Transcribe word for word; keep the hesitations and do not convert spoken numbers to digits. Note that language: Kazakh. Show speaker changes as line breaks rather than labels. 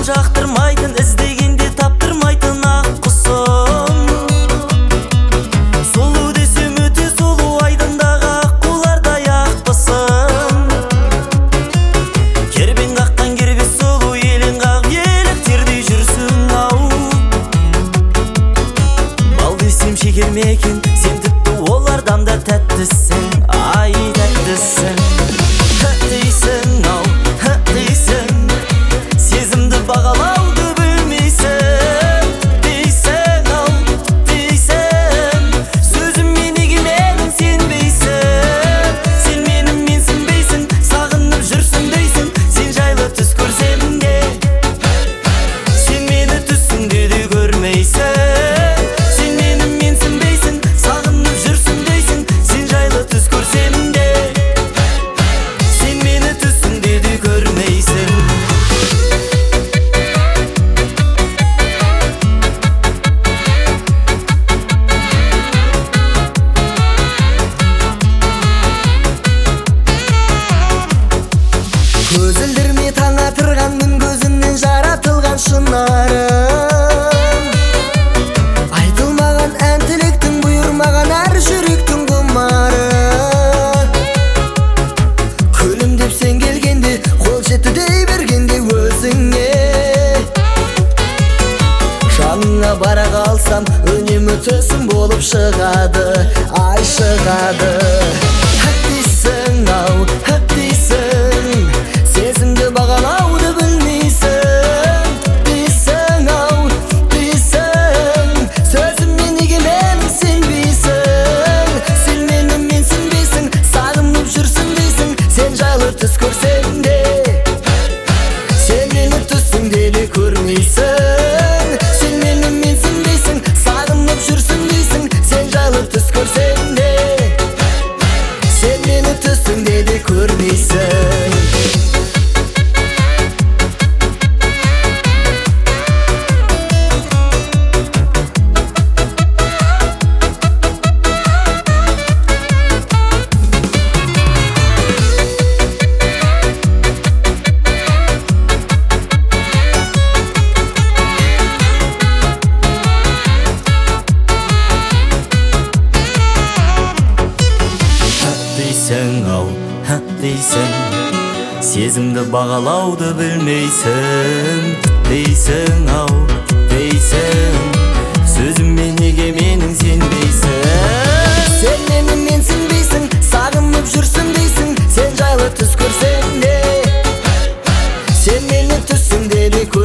жақтырмайтын, іздегенде таптырмайтын ақ құсым. Сұлу десем өте сұлу, айдындағы аққулардай ақпысың. Кербең қаққан кербез сұлу, елең қағып еліктердей жүрсің ау. Бал десем шекер ме екен, сен тіпті олардан да тәттісің, ай тәттісің. Тәттейсің ау, тәттейсің, сезімді бағалауды білмейсің. Дейсің ау, дейсің, сөзіме неге менің сенбейсің. Сен менің менсінбейсің, сағынып жүрсің дейсің. Сен жайлы түс көрсем де, сен мені түсіңде де көрмейсің. Сен менің менсінбейсің, сағынып жүрсің дейсің. Сен жайлы түс көрсем де, сен мені түсіңде де көрмейсің.
Көзілдірме таң атырған күн көзінен жаратылған шынарым. Айтылмаған ән тілектің, бұйырмаған әр жүректің құмары. Күлімдеп сен келгенде, қол жетті дей бергенде өзіңе. Жаныңа бара қалсам, үнемі түсім болып шығады, ай шығады. Әттейсің ау, әттейсің, сезімді бағалауды білмейсің. Дейсің ау, дейсің, сөзіме неге менің сенбейсің. Сен менің менсінбейсің, сағынып жүрсің дейсің. Сен жайлы түс көрсең де, сен мені түсіңде де көрмейсің. Сен менің менсінбейсің, сағынып жүрсің дейсің. Сен жайлы түс көрсең де, сен мені түсіңде де көрмейсің.
Дейсің ау, дейсің, сезімді бағалауды білмейсің. Дейсің ау, дейсің, сөзіме неге менің сенбейсің.
Сен менің менсінбейсің, сағынып жүрсің дейсің. Сен жайлы түс көрсең де, сен мені түсіңде де